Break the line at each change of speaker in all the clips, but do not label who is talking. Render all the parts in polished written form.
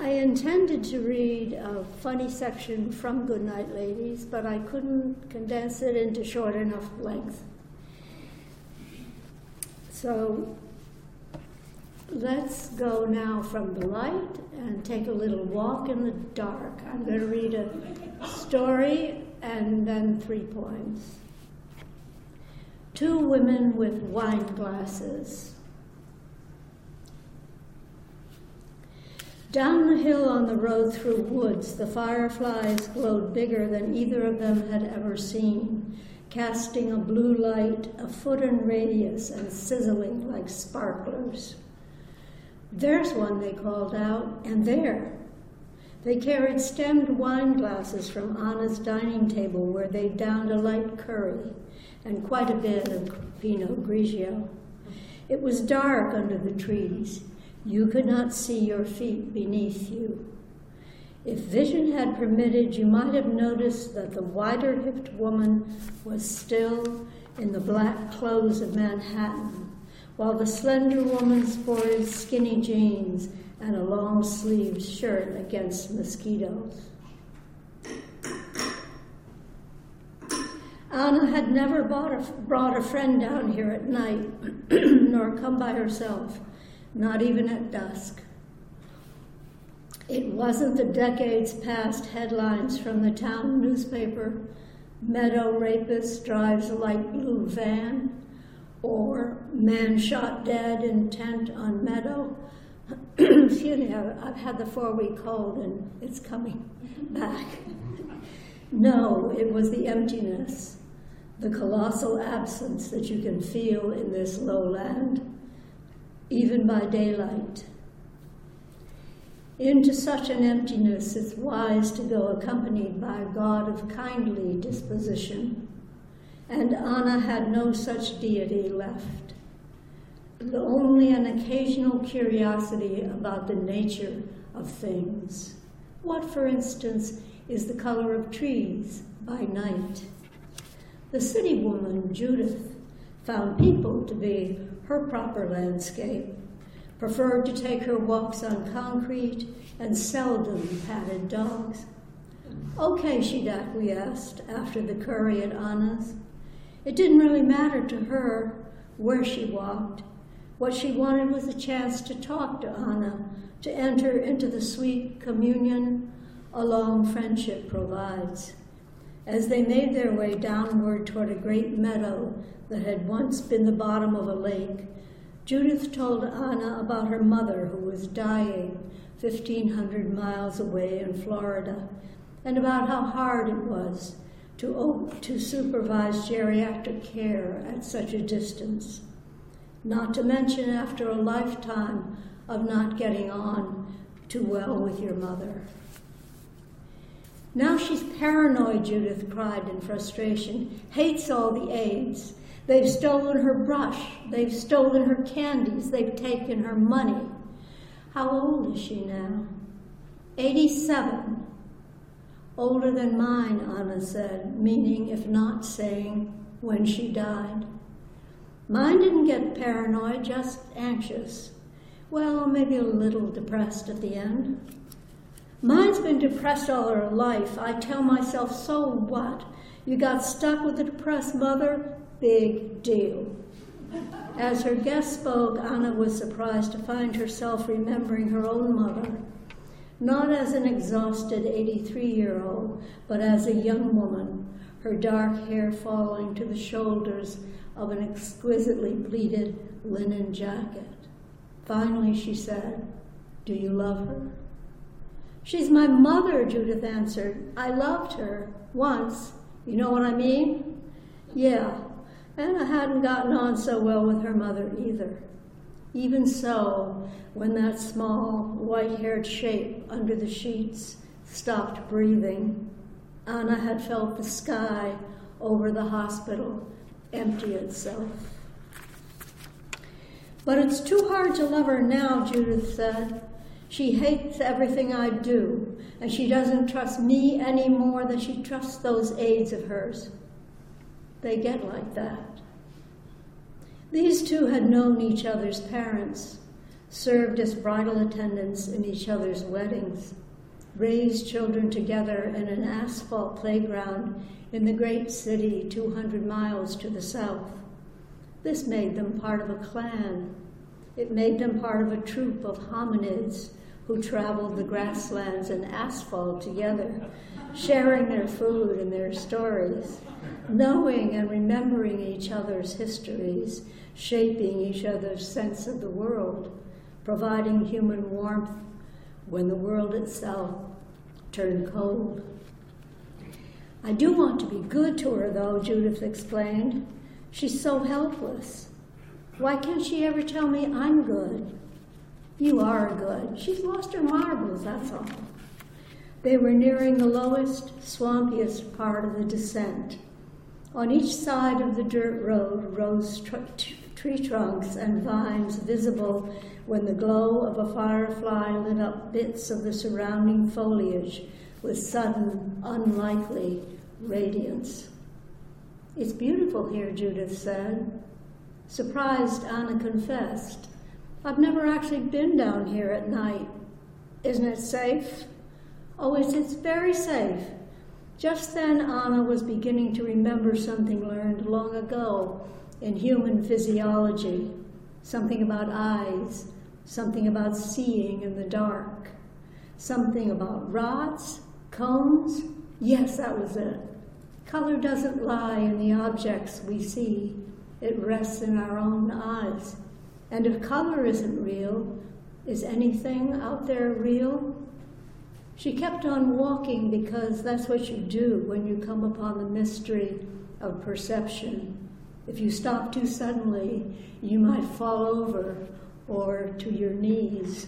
I intended to read a funny section from Goodnight Ladies, but I couldn't condense it into short enough length. So let's go now from the light and take a little walk in the dark. I'm going to read a story and then 3 poems. 2 women with wine glasses. Down the hill on the road through woods, the fireflies glowed bigger than either of them had ever seen, casting a blue light a foot in radius and sizzling like sparklers. There's one, they called out, and there. They carried stemmed wine glasses from Anna's dining table where they downed a light curry and quite a bit of Pinot Grigio. It was dark under the trees. You could not see your feet beneath you. If vision had permitted, you might have noticed that the wider-hipped woman was still in the black clothes of Manhattan, while the slender woman sported skinny jeans and a long-sleeved shirt against mosquitoes. Anna had never brought a friend down here at night, nor come by herself, not even at dusk. It wasn't the decades-past headlines from the town newspaper, Meadow Rapist Drives a Light Blue Van, or Man Shot Dead Intent on Meadow. Excuse me, I've had the 4-week cold and it's coming back. No, it was the emptiness, the colossal absence that you can feel in this lowland, even by daylight. Into such an emptiness, it's wise to go accompanied by a God of kindly disposition, and Anna had no such deity left, only an occasional curiosity about the nature of things. What, for instance, is the color of trees by night? The city woman, Judith, found people to be her proper landscape, preferred to take her walks on concrete, and seldom patted dogs. Okay, she'd acquiesced after the curry at Anna's. It didn't really matter to her where she walked. What she wanted was a chance to talk to Anna, to enter into the sweet communion a long friendship provides. As they made their way downward toward a great meadow that had once been the bottom of a lake, Judith told Anna about her mother who was dying 1,500 miles away in Florida, and about how hard it was to supervise geriatric care at such a distance, not to mention after a lifetime of not getting on too well with your mother. Now she's paranoid, Judith cried in frustration, hates all the aides. They've stolen her brush, they've stolen her candies, they've taken her money. How old is she now? 87. Older than mine, Anna said, meaning, if not saying, when she died. Mine didn't get paranoid, just anxious. Well, maybe a little depressed at the end. Mine's been depressed all her life. I tell myself, so what? You got stuck with a depressed mother? Big deal. As her guest spoke, Anna was surprised to find herself remembering her own mother, not as an exhausted 83-year-old, but as a young woman, her dark hair falling to the shoulders of an exquisitely pleated linen jacket. Finally, she said, "Do you love her?" "She's my mother," Judith answered. "I loved her once. You know what I mean?" "Yeah." And I hadn't gotten on so well with her mother either. Even so, when that small, white-haired shape under the sheets stopped breathing, Anna had felt the sky over the hospital empty itself. "But it's too hard to love her now," Judith said. "She hates everything I do, and she doesn't trust me any more than she trusts those aides of hers. They get like that." These two had known each other's parents. served as bridal attendants in each other's weddings, raised children together in an asphalt playground in the great city 200 miles to the south. This made them part of a clan. It made them part of a troop of hominids who traveled the grasslands and asphalt together, sharing their food and their stories, knowing and remembering each other's histories, shaping each other's sense of the world, providing human warmth when the world itself turned cold. I do want to be good to her, though, Judith explained. She's so helpless. Why can't she ever tell me I'm good? You are good. She's lost her marbles, that's all. They were nearing the lowest, swampiest part of the descent. On each side of the dirt road rose tree trunks and vines visible when the glow of a firefly lit up bits of the surrounding foliage with sudden, unlikely radiance. It's beautiful here, Judith said. Surprised, Anna confessed, I've never actually been down here at night. Isn't it safe? Oh, it's very safe. Just then, Anna was beginning to remember something learned long ago in human physiology, something about eyes, something about seeing in the dark, something about rods, cones. Yes, that was it. Color doesn't lie in the objects we see. It rests in our own eyes. And if color isn't real, is anything out there real? She kept on walking because that's what you do when you come upon the mystery of perception. If you stop too suddenly, you might fall over or to your knees.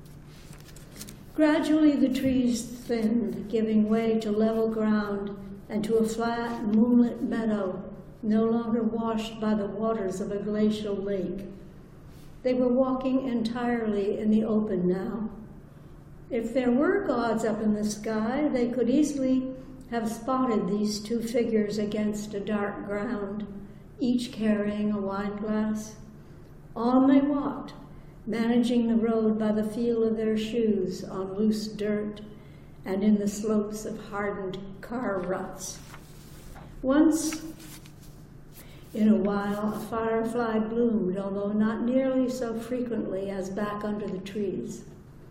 Gradually the trees thinned, giving way to level ground and to a flat, moonlit meadow, no longer washed by the waters of a glacial lake. They were walking entirely in the open now. If there were gods up in the sky, they could easily have spotted these two figures against a dark ground, each carrying a wineglass. On they walked, managing the road by the feel of their shoes on loose dirt and in the slopes of hardened car ruts. Once in a while, a firefly bloomed, although not nearly so frequently as back under the trees.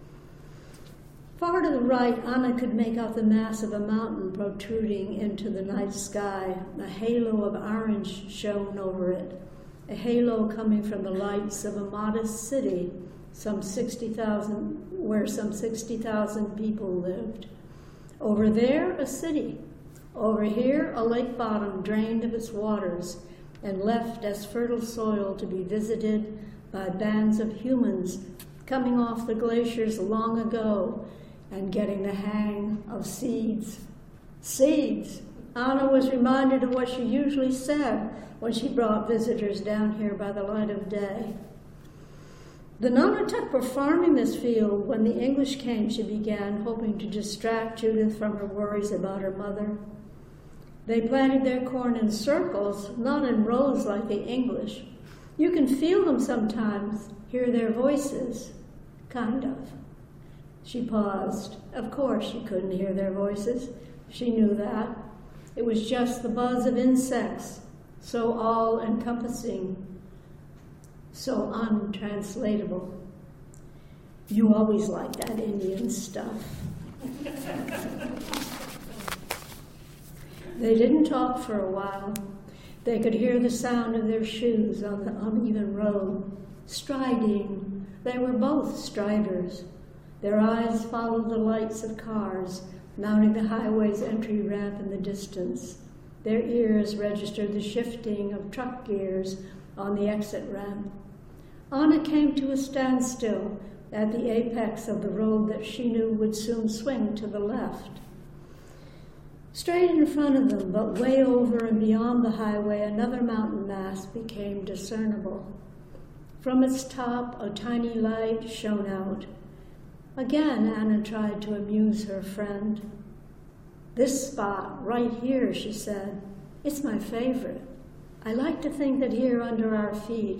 Far to the right, Anna could make out the mass of a mountain protruding into the night sky. A halo of orange shone over it, a halo coming from the lights of a modest city, where some 60,000 people lived. Over there, a city. Over here, a lake bottom drained of its waters and left as fertile soil to be visited by bands of humans coming off the glaciers long ago and getting the hang of seeds. Seeds! Anna was reminded of what she usually said when she brought visitors down here by the light of day. The Nonotuck were farming this field when the English came, she began, hoping to distract Judith from her worries about her mother. They planted their corn in circles, not in rows like the English. You can feel them sometimes, hear their voices, kind of. She paused. Of course she couldn't hear their voices. She knew that. It was just the buzz of insects, so all-encompassing, so untranslatable. You always liked that Indian stuff. They didn't talk for a while. They could hear the sound of their shoes on the uneven road. Striding. They were both striders. Their eyes followed the lights of cars mounting the highway's entry ramp in the distance. Their ears registered the shifting of truck gears on the exit ramp. Anna came to a standstill at the apex of the road that she knew would soon swing to the left. Straight in front of them, but way over and beyond the highway, another mountain mass became discernible. From its top, a tiny light shone out. Again, Anna tried to amuse her friend. This spot, right here, she said, it's my favorite. I like to think that here under our feet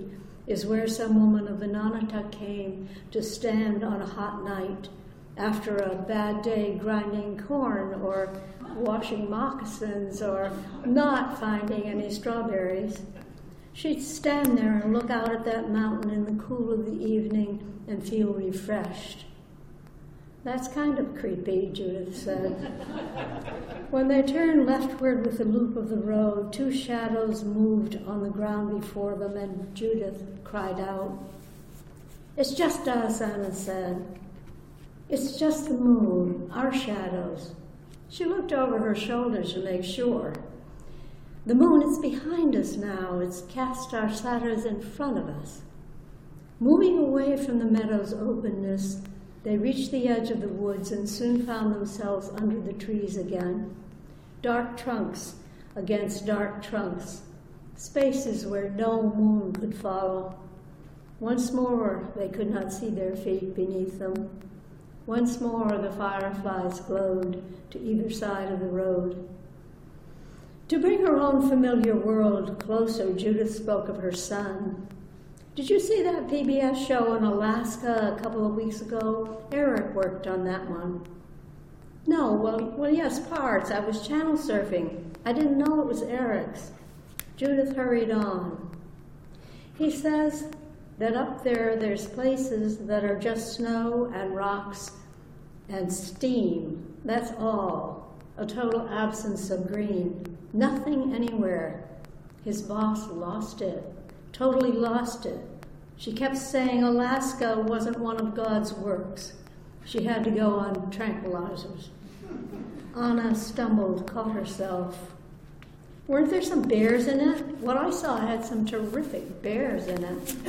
is where some woman of Vinanata came to stand on a hot night after a bad day grinding corn or washing moccasins or not finding any strawberries. She'd stand there and look out at that mountain in the cool of the evening and feel refreshed. That's kind of creepy, Judith said. When they turned leftward with the loop of the road, two shadows moved on the ground before them, and Judith cried out. It's just us, Anna said. It's just the moon, our shadows. She looked over her shoulder to make sure. The moon is behind us now. It's cast our shadows in front of us. Moving away from the meadow's openness, they reached the edge of the woods and soon found themselves under the trees again. Dark trunks against dark trunks, spaces where no moon could follow. Once more, they could not see their feet beneath them. Once more, the fireflies glowed to either side of the road. To bring her own familiar world closer, Judith spoke of her son. Did you see that PBS show in Alaska a couple of weeks ago? Eric worked on that one. No, well, yes, parts. I was channel surfing. I didn't know it was Eric's. Judith hurried on. He says that up there's places that are just snow and rocks and steam. That's all. A total absence of green. Nothing anywhere. His boss lost it. Totally lost it. She kept saying Alaska wasn't one of God's works. She had to go on tranquilizers. Anna stumbled, caught herself. Weren't there some bears in it? What I saw had some terrific bears in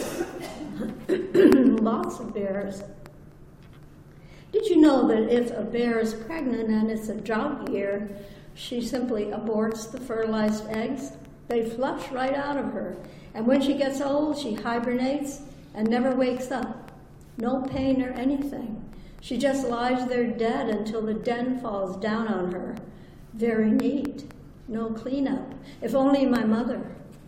it. Lots of bears. Did you know that if a bear is pregnant and it's a drought year, she simply aborts the fertilized eggs? They flush right out of her. And when she gets old, she hibernates and never wakes up. No pain or anything. She just lies there dead until the den falls down on her. Very neat. No cleanup. If only my mother.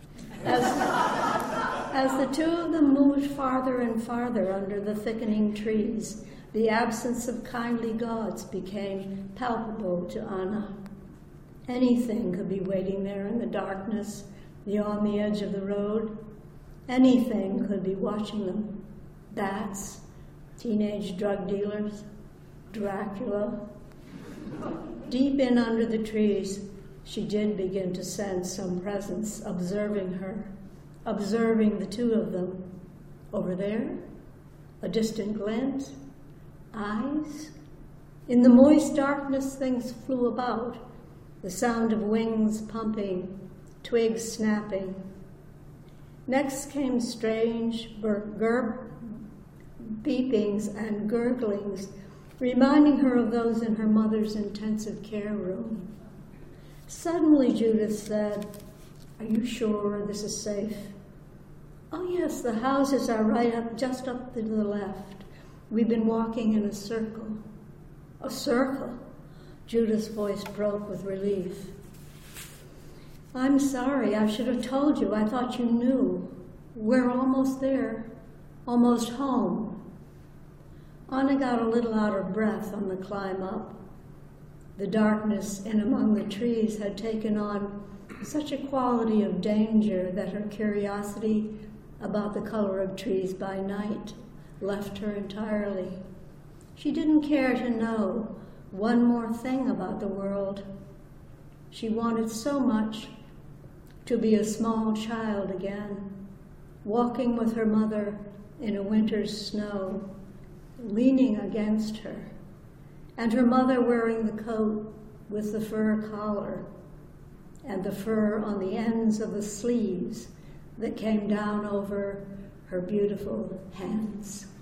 As the two of them moved farther and farther under the thickening trees, the absence of kindly gods became palpable to Anna. Anything could be waiting there in the darkness, beyond the edge of the road. Anything could be watching them. Bats, teenage drug dealers, Dracula. Deep in under the trees, she did begin to sense some presence observing her, observing the two of them. Over there, a distant glint, eyes. In the moist darkness, things flew about, the sound of wings pumping, twigs snapping. Next came strange beepings and gurglings, reminding her of those in her mother's intensive care room. Suddenly, Judith said, "Are you sure this is safe?" "Oh yes, the houses are right up, just up to the left. We've been walking in a circle." "A circle?" Judith's voice broke with relief. "I'm sorry, I should have told you. I thought you knew. We're almost there, almost home." Anna got a little out of breath on the climb up. The darkness in among the trees had taken on such a quality of danger that her curiosity about the color of trees by night left her entirely. She didn't care to know one more thing about the world. She wanted so much to be a small child again, walking with her mother in a winter's snow, leaning against her, and her mother wearing the coat with the fur collar and the fur on the ends of the sleeves that came down over her beautiful hands.